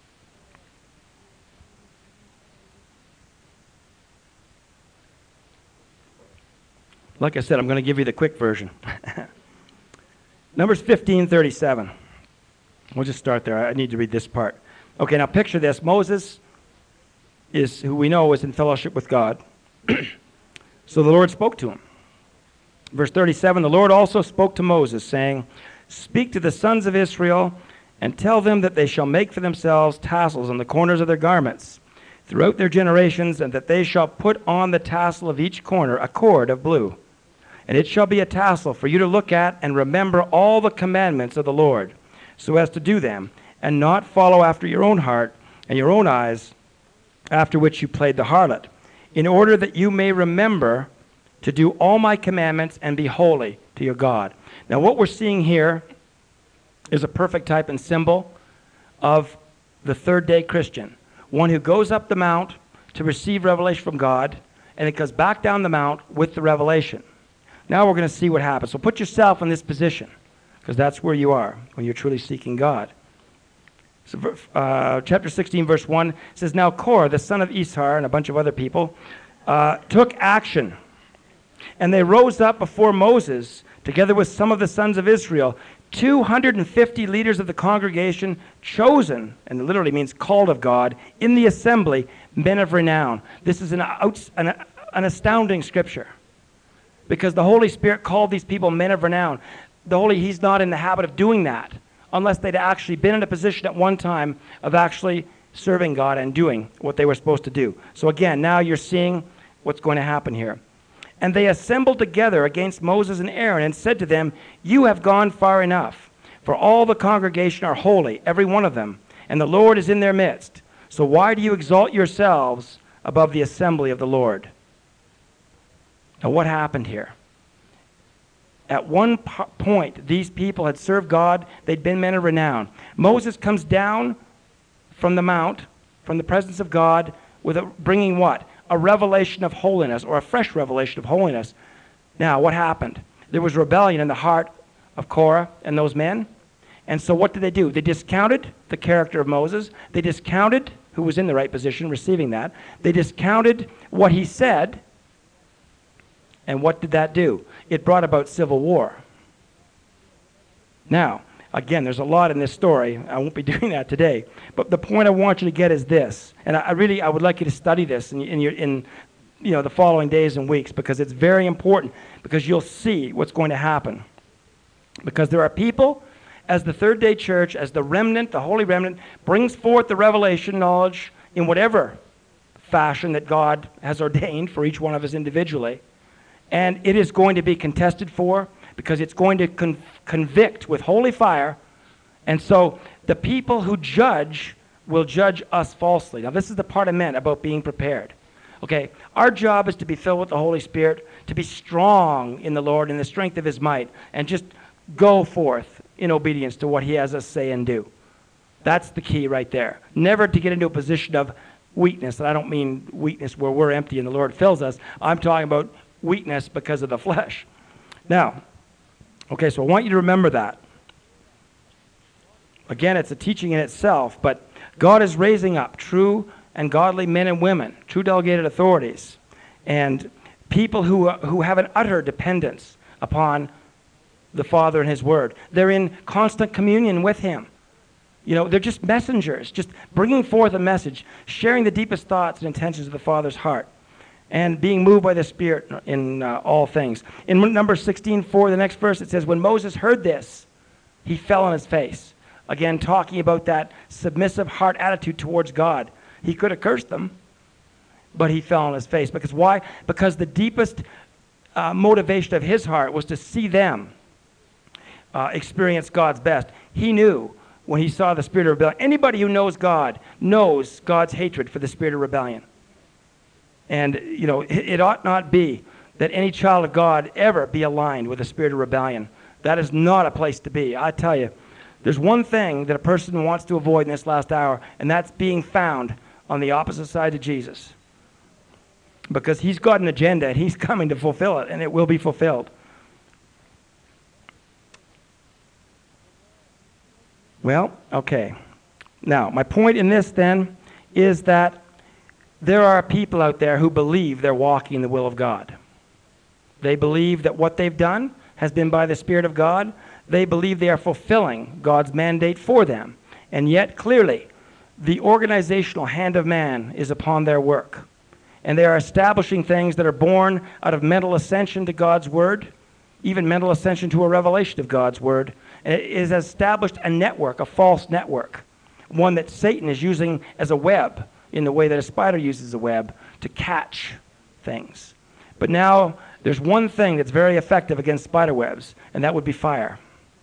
Like I said, I'm going to give you the quick version. Numbers 15:37. We'll just start there. I need to read this part. Okay, now picture this. Moses is, who we know is in fellowship with God. So the Lord spoke to him. Verse 37, the Lord also spoke to Moses, saying, speak to the sons of Israel and tell them that they shall make for themselves tassels on the corners of their garments throughout their generations, and that they shall put on the tassel of each corner a cord of blue. And it shall be a tassel for you to look at and remember all the commandments of the Lord, so as to do them, and not follow after your own heart and your own eyes, after which you played the harlot, in order that you may remember to do all my commandments and be holy to your God. Now what we're seeing here is a perfect type and symbol of the third-day Christian, one who goes up the mount to receive revelation from God, and it goes back down the mount with the revelation. Now we're going to see what happens. So put yourself in this position, because that's where you are when you're truly seeking God. So, chapter 16, verse 1 says, now Korah, the son of Ishar, and a bunch of other people, took action. And they rose up before Moses, together with some of the sons of Israel, 250 leaders of the congregation, chosen, and it literally means called of God, in the assembly, men of renown. This is an astounding scripture, because the Holy Spirit called these people men of renown. He's not in the habit of doing that, unless they'd actually been in a position at one time of actually serving God and doing what they were supposed to do. So again, now you're seeing what's going to happen here. And they assembled together against Moses and Aaron and said to them, you have gone far enough, for all the congregation are holy, every one of them, and the Lord is in their midst. So why do you exalt yourselves above the assembly of the Lord? Now what happened here? At one point, these people had served God. They'd been men of renown. Moses comes down from the mount, from the presence of God, bringing what? A revelation of holiness, or a fresh revelation of holiness. Now, what happened? There was rebellion in the heart of Korah and those men. And so what did they do? They discounted the character of Moses. They discounted who was in the right position receiving that. They discounted what he said. And what did that do? It brought about civil war. Now, again, there's a lot in this story. I won't be doing that today. But the point I want you to get is this. And I would like you to study this in the following days and weeks, because it's very important, because you'll see what's going to happen. Because there are people, as the third day church, as the remnant, the holy remnant, brings forth the revelation knowledge in whatever fashion that God has ordained for each one of us individually. And it is going to be contested for, because it's going to convict with holy fire. And so the people who judge will judge us falsely. Now this is the part I meant about being prepared. Okay, our job is to be filled with the Holy Spirit, to be strong in the Lord in the strength of his might, and just go forth in obedience to what he has us say and do. That's the key right there. Never to get into a position of weakness. And I don't mean weakness where we're empty and the Lord fills us. I'm talking about weakness because of the flesh. Now, okay, so I want you to remember that. Again, it's a teaching in itself, but God is raising up true and godly men and women, true delegated authorities, and people who have an utter dependence upon the Father and his Word. They're in constant communion with him. They're just messengers, just bringing forth a message, sharing the deepest thoughts and intentions of the Father's heart, and being moved by the Spirit in all things. In Numbers 16:4, the next verse, it says, when Moses heard this, he fell on his face. Again, talking about that submissive heart attitude towards God. He could have cursed them, but he fell on his face. Because why? Because the deepest motivation of his heart was to see them experience God's best. He knew when he saw the spirit of rebellion. Anybody who knows God knows God's hatred for the spirit of rebellion. And, it ought not be that any child of God ever be aligned with the spirit of rebellion. That is not a place to be. I tell you, there's one thing that a person wants to avoid in this last hour, and that's being found on the opposite side of Jesus. Because he's got an agenda, and he's coming to fulfill it, and it will be fulfilled. Well, okay. Now, my point in this, then, is that there are people out there who believe they're walking in the will of God. They believe that what they've done has been by the Spirit of God. They believe they are fulfilling God's mandate for them. And yet, clearly, the organizational hand of man is upon their work. And they are establishing things that are born out of mental ascension to God's Word, even mental ascension to a revelation of God's Word. And it has established a network, a false network, one that Satan is using as a web, in the way that a spider uses a web to catch things. But now there's one thing that's very effective against spider webs, and that would be fire.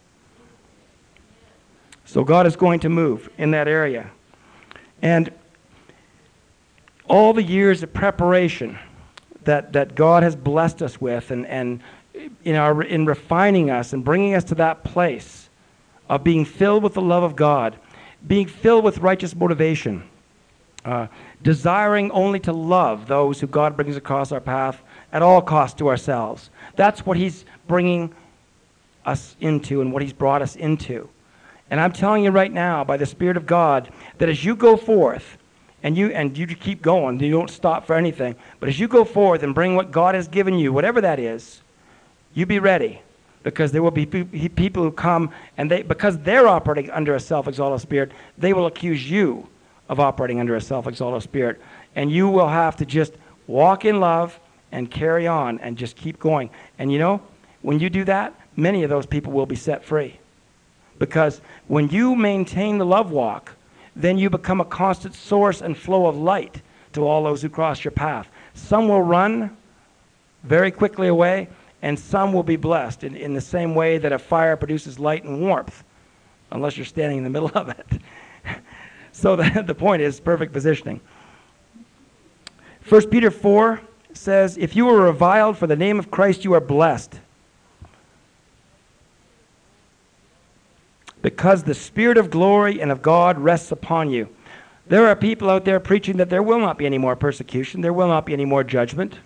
So God is going to move in that area. And all the years of preparation that God has blessed us with and in refining us and bringing us to that place of being filled with the love of God, being filled with righteous motivation, desiring only to love those who God brings across our path at all costs to ourselves. That's what he's bringing us into and what he's brought us into. And I'm telling you right now, by the Spirit of God, that as you go forth, and you keep going, you don't stop for anything, but as you go forth and bring what God has given you, whatever that is, you be ready. Because there will be people who come, and because they're operating under a self-exalted spirit, they will accuse you of operating under a self-exalted spirit. And you will have to just walk in love and carry on and just keep going. And when you do that, many of those people will be set free. Because when you maintain the love walk, then you become a constant source and flow of light to all those who cross your path. Some will run very quickly away, and some will be blessed in the same way that a fire produces light and warmth, unless you're standing in the middle of it. So the point is perfect positioning. 1 Peter 4 says, if you are reviled for the name of Christ, you are blessed, because the Spirit of glory and of God rests upon you. There are people out there preaching that there will not be any more persecution, there will not be any more judgment.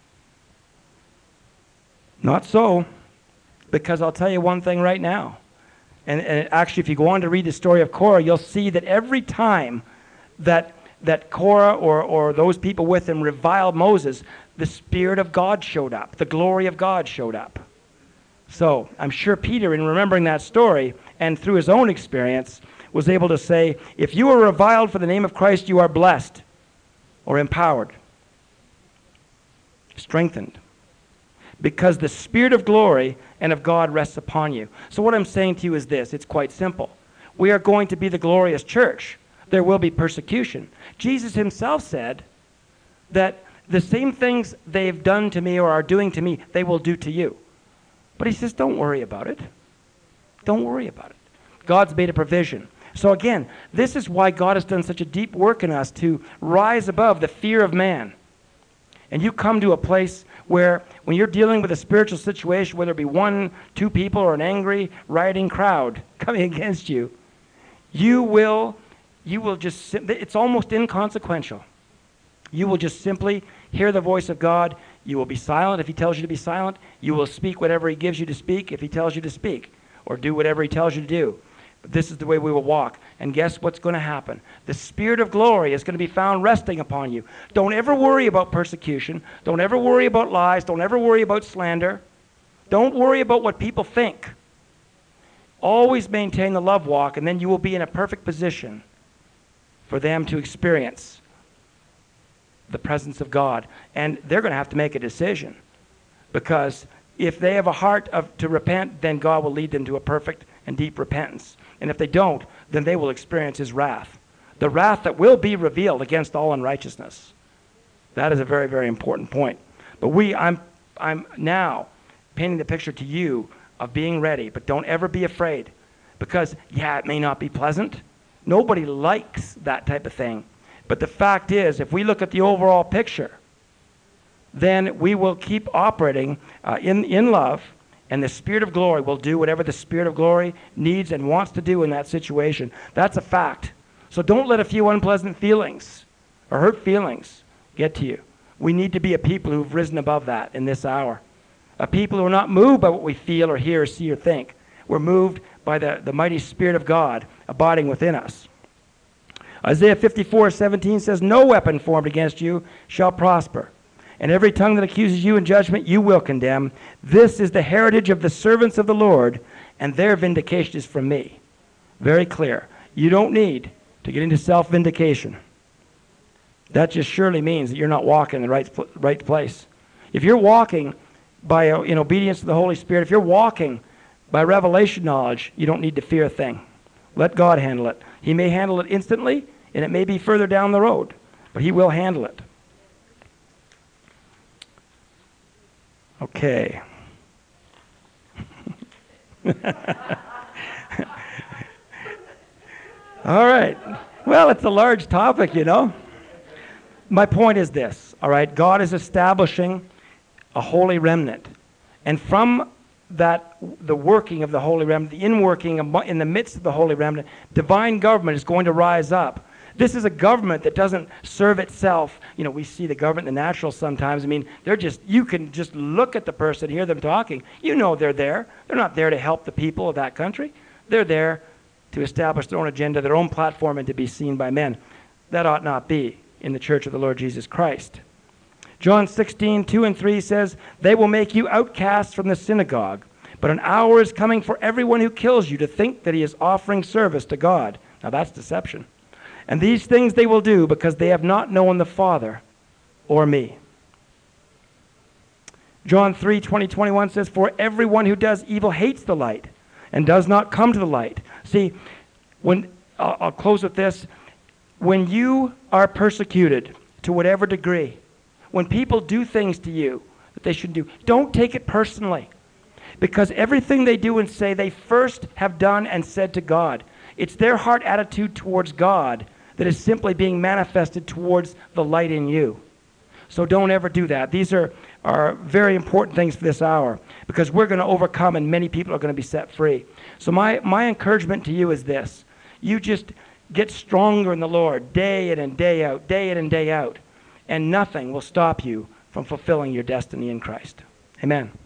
Not so, because I'll tell you one thing right now. And actually, if you go on to read the story of Korah, you'll see that every time that Korah or those people with him reviled Moses, the Spirit of God showed up. The glory of God showed up. So I'm sure Peter, in remembering that story, and through his own experience, was able to say, if you are reviled for the name of Christ, you are blessed, or empowered, strengthened, because the Spirit of glory and of God rests upon you. So what I'm saying to you is this. It's quite simple. We are going to be the glorious church. There will be persecution. Jesus himself said that the same things they've done to me or are doing to me, they will do to you. But he says, don't worry about it. Don't worry about it. God's made a provision. So again, this is why God has done such a deep work in us to rise above the fear of man. And you come to a place where when you're dealing with a spiritual situation, whether it be 1, 2 people or an angry, rioting crowd coming against you, you will just, it's almost inconsequential. You will just simply hear the voice of God. You will be silent if he tells you to be silent. You will speak whatever he gives you to speak if he tells you to speak, or do whatever he tells you to do. But this is the way we will walk. And guess what's going to happen? The Spirit of glory is going to be found resting upon you. Don't ever worry about persecution. Don't ever worry about lies. Don't ever worry about slander. Don't worry about what people think. Always maintain the love walk, and then you will be in a perfect position for them to experience the presence of God. And they're going to have to make a decision, because if they have a heart to repent, then God will lead them to a perfect and deep repentance. And if they don't, then they will experience his wrath. The wrath that will be revealed against all unrighteousness. That is a very, very important point. But I'm now painting the picture to you of being ready, but don't ever be afraid. Because, yeah, it may not be pleasant. Nobody likes that type of thing. But the fact is, if we look at the overall picture, then we will keep operating in love, and the Spirit of glory will do whatever the Spirit of glory needs and wants to do in that situation. That's a fact. So don't let a few unpleasant feelings or hurt feelings get to you. We need to be a people who've risen above that in this hour. A people who are not moved by what we feel or hear or see or think. We're moved by the mighty Spirit of God abiding within us. Isaiah 54:17 says, "No weapon formed against you shall prosper, and every tongue that accuses you in judgment you will condemn. This is the heritage of the servants of the Lord, and their vindication is from me." Very clear. You don't need to get into self-vindication. That just surely means that you're not walking in the right place. If you're walking in obedience to the Holy Spirit, if you're walking by revelation knowledge, you don't need to fear a thing. Let God handle it. He may handle it instantly, and it may be further down the road, but he will handle it. Okay. All right. Well, it's a large topic, you know. My point is this, all right? God is establishing a holy remnant. And from that, the working of the holy remnant, the inworking in the midst of the holy remnant, divine government is going to rise up. This is a government that doesn't serve itself. You know, we see the government in the natural sometimes. I mean, you can just look at the person, hear them talking. You know they're there. They're not there to help the people of that country. They're there to establish their own agenda, their own platform, and to be seen by men. That ought not be in the church of the Lord Jesus Christ. John 16:2-3 says, "They will make you outcasts from the synagogue, but an hour is coming for everyone who kills you to think that he is offering service to God." Now that's deception. "And these things they will do because they have not known the Father or me." John 3:20-21 says, "For everyone who does evil hates the light and does not come to the light." See, I'll close with this. When you are persecuted to whatever degree, when people do things to you that they shouldn't do, don't take it personally. Because everything they do and say, they first have done and said to God. It's their heart attitude towards God that is simply being manifested towards the light in you. So don't ever do that. These are very important things for this hour, because we're going to overcome and many people are going to be set free. So my encouragement to you is this. You just get stronger in the Lord day in and day out, day in and day out, and nothing will stop you from fulfilling your destiny in Christ. Amen.